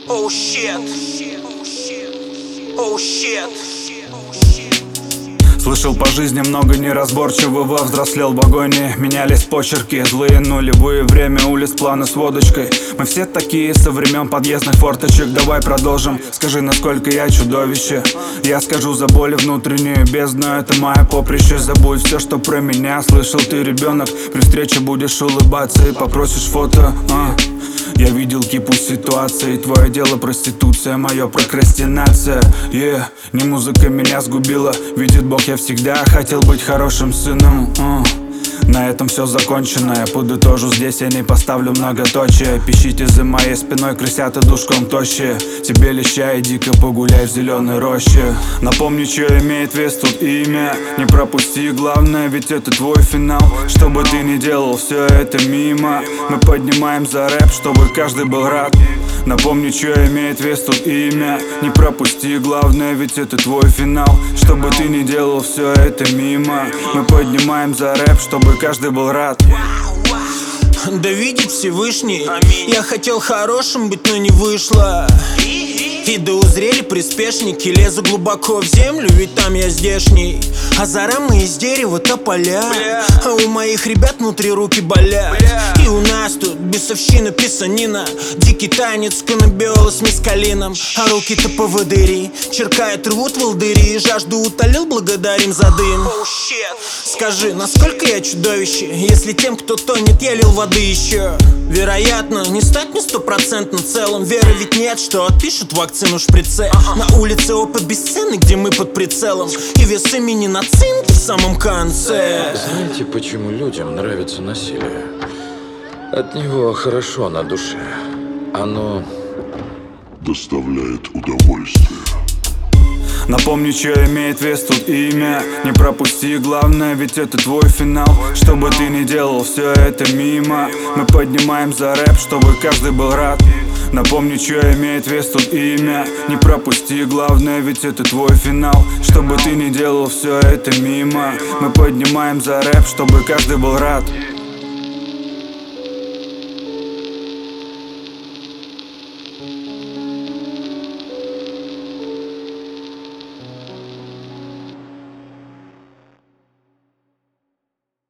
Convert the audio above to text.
Oh shit. Oh shit. Слышал по жизни много неразборчивого, взрослел в агонии, менялись почерки, злые нулевые, время улиц, планы с водочкой. Мы все такие со времен подъездных форточек. Давай продолжим, скажи, насколько я чудовище. Я скажу за боль внутреннюю бездну, это мое поприще. Забудь все, что про меня слышал ты, ребенок. При встрече будешь улыбаться и попросишь фото. Я видел кипу ситуаций, твое дело проституция, мое прокрастинация. Не музыка меня сгубила, видит Бог, я всегда хотел быть хорошим сыном. На этом все закончено, я подытожу здесь, я не поставлю многоточие. Пищите за моей спиной, крысята душком тощие. Тебе леща, иди-ка погуляй в зеленой роще. Напомни, что имеет вес тут имя. Не пропусти, главное, ведь это твой финал. Что бы ты ни делал, все это мимо. Мы поднимаем за рэп, чтобы каждый был рад. Напомни, что имеет вес тут имя. Не пропусти, главное, ведь это твой финал. Что бы ты ни делал, все это мимо. Мы поднимаем за рэп, чтобы каждый был рад. Да видит Всевышний, я хотел хорошим быть, но не вышло. И да узрели приспешники, лезу глубоко в землю, ведь там я здешний. А за рамы из дерева тополя, а у моих ребят внутри руки болят. И у нас тут бесовщина, писанина, дикий танец, каннабиола с мескалином. А руки-то поводыри, черкают, рвут волдыри. Жажду утолил, благодарим за дым. Скажи, насколько я чудовище, если тем, кто тонет, я лил воды еще. Вероятно, не стать мне стопроцентно целым. Веры ведь нет, что отпишут вакцину шприце. На улице опыт бесценный, где мы под прицелом. И вес имени на цинке в самом конце. Знаете, почему людям нравится насилие? От него хорошо на душе. Оно доставляет удовольствие. Напомни, что имеет вес тут имя. Не пропусти, главное, ведь это твой финал. Что бы ты ни делал, все это мимо. Мы поднимаем за рэп, чтобы каждый был рад. Напомни, что имеет вес тут имя. Не пропусти, главное, ведь это твой финал. Что бы ты ни делал, все это мимо. Мы поднимаем за рэп, чтобы каждый был рад.